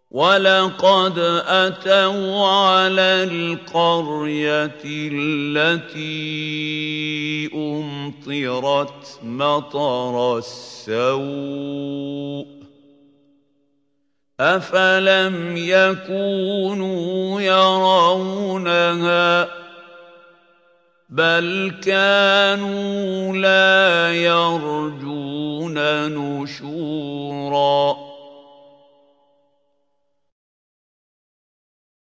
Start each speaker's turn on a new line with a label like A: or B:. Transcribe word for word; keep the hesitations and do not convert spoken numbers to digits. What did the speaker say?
A: وَلَقَدْ أَتَوْا عَلَى الْقَرْيَةِ الَّتِي أُمْطِرَتْ مَطَرَ السَّوْءِ ۚ أَفَلَمْ يَكُونُوا يَرَوْنَهَا ۚ بَلْ كَانُوا لَا يَرْجُونَ نُشُورًا